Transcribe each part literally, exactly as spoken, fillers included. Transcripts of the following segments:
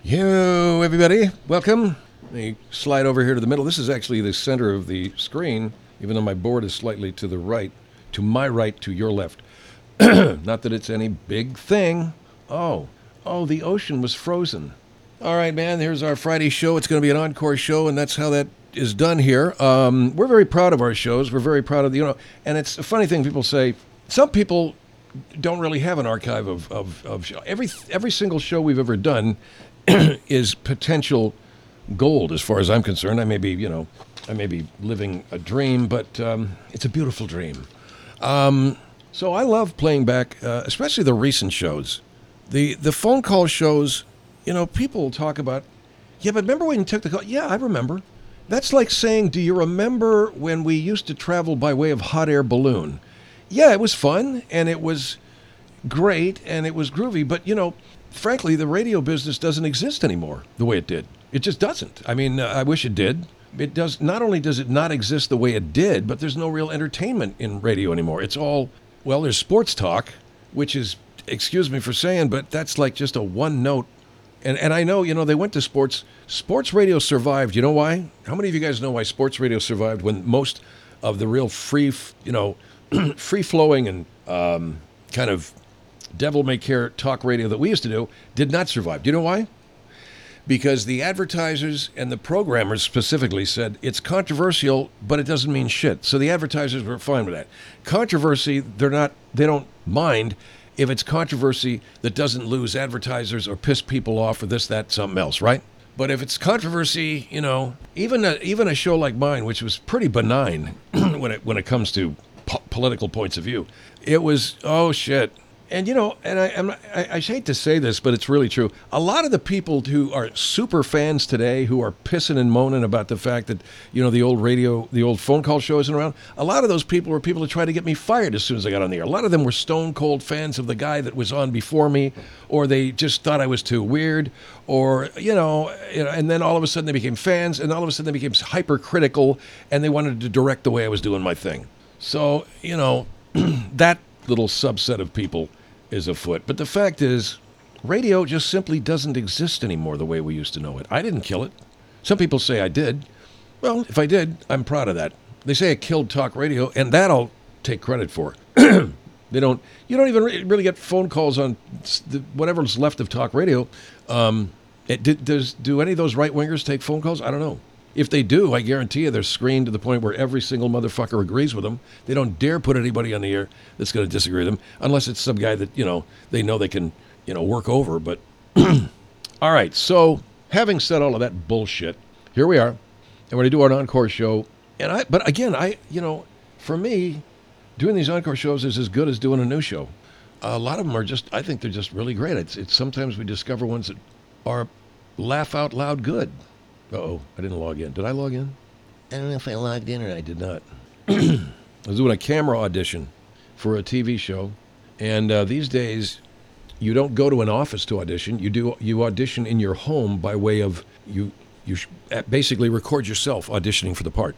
Yo, everybody, welcome. Let me slide over here to the middle. This is actually the center of the screen, even though my board is slightly to the right, to my right, to your left. Not that it's any big thing. Oh, oh, the ocean was frozen. All right, man, here's our Friday show. It's going to be an encore show, and that's how that is done here. Um, we're very proud of our shows. We're very proud of, the, you know, and it's a funny thing. People say, some people don't really have an archive of, of, of show. Every, every single show we've ever done is potential gold as far as I'm concerned. I may be, you know, I may be living a dream, but um, it's a beautiful dream. Um, so I love playing back, uh, especially the recent shows. The the phone call shows, you know, people talk about, yeah, but remember when you took the call? Yeah, I remember. That's like saying, do you remember when we used to travel by way of hot air balloon? Yeah, it was fun, and it was great, and it was groovy, but, you know, frankly, the radio business doesn't exist anymore the way it did. It just doesn't. I mean, uh, I wish it did. It does. Not only does it not exist the way it did, but there's no real entertainment in radio anymore. It's all, well, there's sports talk, which is, excuse me for saying, but that's like just a one note. And and I know, you know, they went to sports. Sports radio survived. You know why? How many of you guys know why sports radio survived when most of the real free, you know, free-flowing and um, kind of devil-may-care talk radio that we used to do did not survive? Do you know why? Because the advertisers and the programmers specifically said it's controversial, but it doesn't mean shit. So the advertisers were fine with that. Controversy, they're not, they don't mind if it's controversy that doesn't lose advertisers or piss people off or this, that, something else, right? But if it's controversy, you know, even a, even a show like mine, which was pretty benign when it when it comes to po- political points of view, it was, oh shit. And, you know, and I, I'm, I I hate to say this, but it's really true. A lot of the people who are super fans today, who are pissing and moaning about the fact that, you know, the old radio, the old phone call show isn't around, a lot of those people were people who tried to get me fired as soon as I got on the air. A lot of them were stone cold fans of the guy that was on before me, or they just thought I was too weird, or, you know, you know, and then all of a sudden they became fans, and all of a sudden they became hypercritical, and they wanted to direct the way I was doing my thing. So, you know, that little subset of people is afoot. But the fact is, radio just simply doesn't exist anymore the way we used to know it. I didn't kill it. Some people say I did. Well, if I did, I'm proud of that. They say I killed talk radio, and that I'll take credit for. They don't. You don't even re- really get phone calls on the, whatever's left of talk radio. Um, it, did, does do any of those right wingers take phone calls? I don't know. If they do, I guarantee you they're screened to the point where every single motherfucker agrees with them. They don't dare put anybody on the air that's going to disagree with them, unless it's some guy that, you know, they know they can, you know, work over. But all right, so having said all of that bullshit, here we are, and we're going to do our encore show. And I, but again, I, you know, for me, doing these encore shows is as good as doing a new show. A lot of them are just, I think they're just really great. It's, it's sometimes we discover ones that are laugh out loud good. Uh-oh, I didn't log in. Did I log in? I don't know if I logged in or I did not. I was doing a camera audition for a T V show, and uh, these days, you don't go to an office to audition. You do you audition in your home by way of you you sh- basically record yourself auditioning for the part.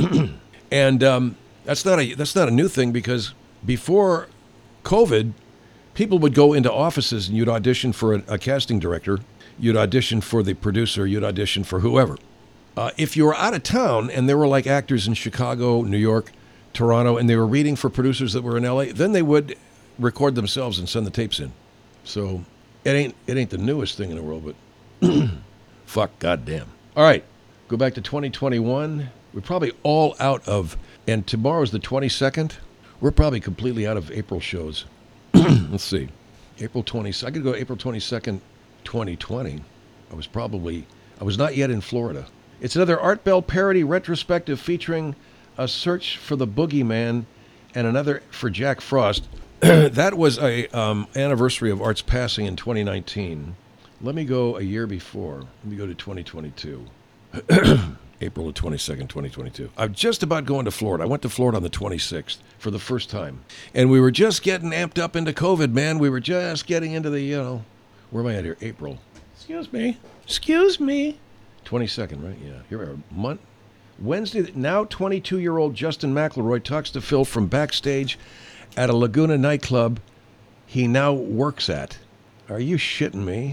And um, that's not a that's not a new thing, because before COVID, people would go into offices and you'd audition for a, a casting director. You'd audition for the producer, you'd audition for whoever. Uh, if you were out of town and there were like actors in Chicago, New York, Toronto, and they were reading for producers that were in L A, then they would record themselves and send the tapes in. So it ain't it ain't the newest thing in the world, but fuck, goddamn. All right, go back to twenty twenty-one. We're probably all out of, and tomorrow's the twenty-second. We're probably completely out of April shows. Let's see, April twentieth. I could go April twenty-second. twenty twenty. I was probably, I was not yet in Florida. It's another Art Bell parody retrospective featuring a search for the boogeyman and another for Jack Frost. That was a um, anniversary of Art's passing in twenty nineteen. Let me go a year before. Let me go to twenty twenty-two. April the twenty-second, twenty twenty-two. I'm just about going to Florida. I went to Florida on the twenty-sixth for the first time. And we were just getting amped up into COVID, man. We were just getting into the, you know, where am I at here? April. Excuse me. Excuse me. twenty-second, right? Yeah. Here we are. Month. Wednesday, now twenty-two-year-old Justin McElroy talks to Phil from backstage at a Laguna nightclub he now works at. Are you shitting me?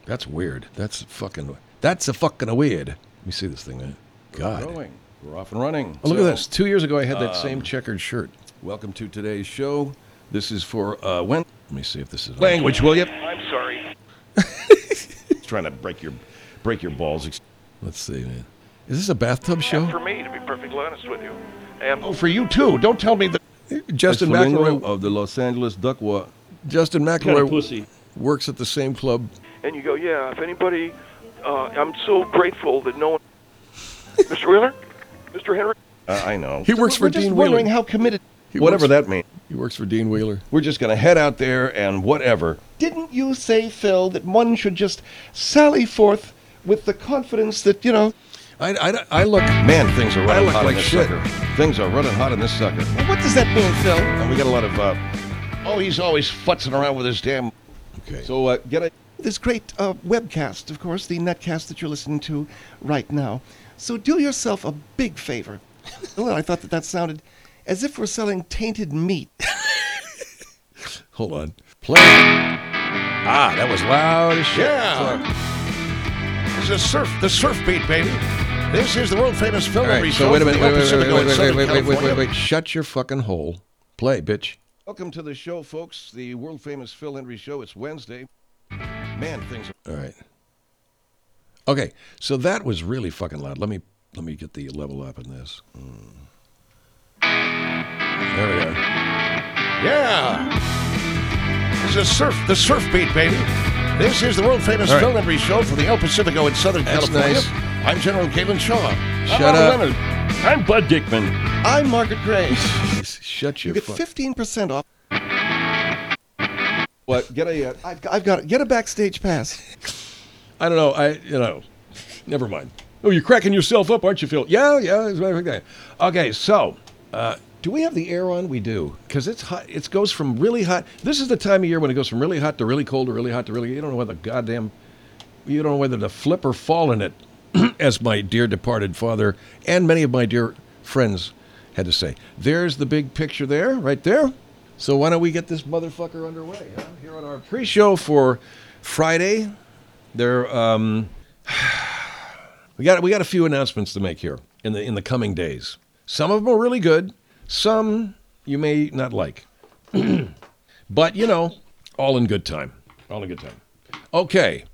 That's weird. That's fucking. That's a fucking weird. Let me see this thing, man. God. We're going. We're off and running. Oh, look So, at this. Two years ago, I had that um, same checkered shirt. Welcome to today's show. This is for uh, when Let me see if this is. language, will you? I'm sorry. Trying to break your break your balls. Let's see, man. Is this a bathtub show? And for me, to be perfectly honest with you. And Oh, for you too. Don't tell me that. Justin Flamingo McElroy. of the Los Angeles Duckwa. Justin Kind of McElroy pussy. works at the same club. and you go, yeah, if anybody, uh, I'm so grateful that no one. Mister Wheeler? Mister Henry? Uh, I know. He works We're for just Dean wondering Wheeler. how committed. He Whatever works- that means. He works for Dean Wheeler. We're just going to head out there and whatever. Didn't you say, Phil, that one should just sally forth with the confidence that, you know, I, I, I look. man, things are I running look hot like in this shit. sucker. Things are running hot in this sucker. Well, what does that mean, Phil? And we got a lot of, uh, oh, he's always futzing around with his damn. Okay. So uh, get a this great uh, webcast, of course, the netcast that you're listening to right now. So do yourself a big favor. Well, I thought that that sounded as if we're selling tainted meat. Hold on. Play. Ah, that was loud as shit. Yeah. This is surf, the surf beat, baby. This is the world famous Phil All right, Henry so show wait a from minute. the Wait, wait, Pacific wait, wait, in wait, Southern wait, wait, wait, wait, California. wait. Shut your fucking hole. Play, bitch. Welcome to the show, folks. The world famous Phil Henry show. It's Wednesday. Man, things are. All right. Okay, so that was really fucking loud. Let me let me get the level up in this. There we go. Yeah. This is surf, the surf beat, baby. This is the world famous All right. Phil Henry show from the El Pacifico in Southern That's California. nice. I'm General Galen Shaw. Shut I'm up. Leonard. I'm Bud Dickman. I'm Margaret Gray. Shut You your get fuck. fifteen percent off. What? Get a. Uh, I've, got- I've got. Get a backstage pass. I don't know. I you know. Never mind. Oh, you're cracking yourself up, aren't you, Phil? Yeah, yeah. As a matter of fact, yeah. Okay, so uh, do we have the air on? We do, because it's hot. It goes from really hot. This is the time of year when it goes from really hot to really cold to really hot to really. You don't know whether goddamn. You don't know whether to flip or fall in it, as my dear departed father and many of my dear friends had to say. There's the big picture there, right there. So why don't we get this motherfucker underway? Huh? Here on our pre-show for Friday, there. Um, We got we got a few announcements to make here in the in the coming days. Some of them are really good. Some you may not like, but you know, all in good time. All in good time. Okay,